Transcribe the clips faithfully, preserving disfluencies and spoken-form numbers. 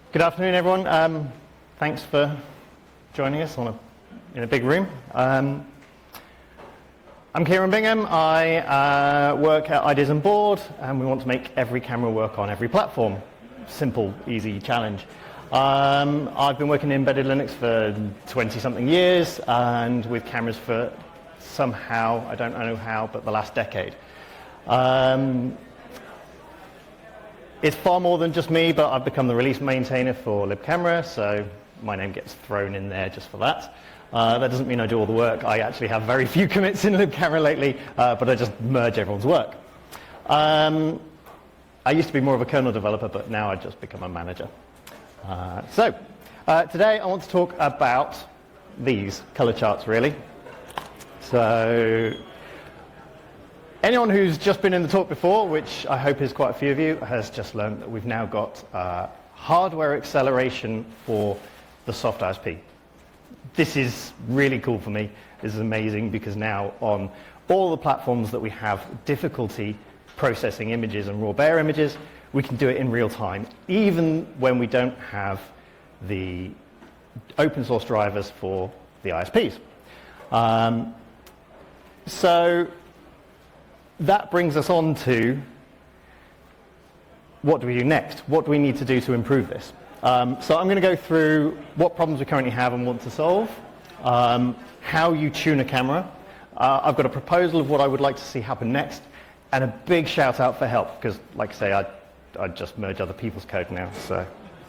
Good afternoon, everyone. Um, thanks for joining us on a, in a big room. Um, I'm Kieran Bingham. I uh, work at Ideas on Board, and we want to make every camera work on every platform. Simple, easy challenge. Um, I've been working in embedded Linux for twenty-something years, and with cameras for somehow, I don't know how, but the last decade. Um, It's far more than just me, but I've become the release maintainer for libcamera, so my name gets thrown in there just for that. Uh, that doesn't mean I do all the work. I actually have very few commits in libcamera lately, uh, but I just merge everyone's work. Um, I used to be more of a kernel developer, but now I've just become a manager. Uh, so, uh, today I want to talk about these color charts, really. So, anyone who's just been in the talk before, which I hope is quite a few of you, has just learned that we've now got uh, hardware acceleration for the soft I S P. This is really cool for me. This is amazing because now on all the platforms that we have difficulty processing images and raw bare images, we can do it in real time, even when we don't have the open source drivers for the I S Ps. Um, so, that brings us on to what do we do next? What do we need to do to improve this? Um, so I'm going to go through what problems we currently have and want to solve, um, how you tune a camera. Uh, I've got a proposal of what I would like to see happen next, and a big shout out for help, because like I say, I, I just merge other people's code now. So,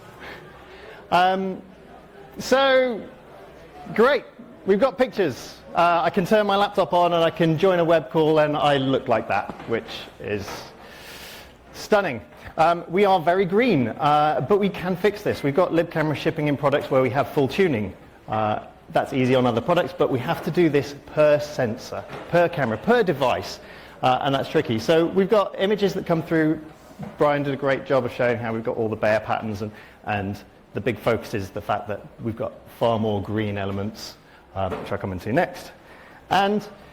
um, so great. We've got pictures. Uh, I can turn my laptop on and I can join a web call and I look like that, which is stunning. Um, we are very green, uh, but we can fix this. We've got libcamera shipping in products where we have full tuning. Uh, that's easy on other products, but we have to do this per sensor, per camera, per device, uh, and that's tricky. So we've got images that come through. Brian did a great job of showing how we've got all the bare patterns, and, and the big focus is the fact that we've got far more green elements, Uh, which I'll come into next. And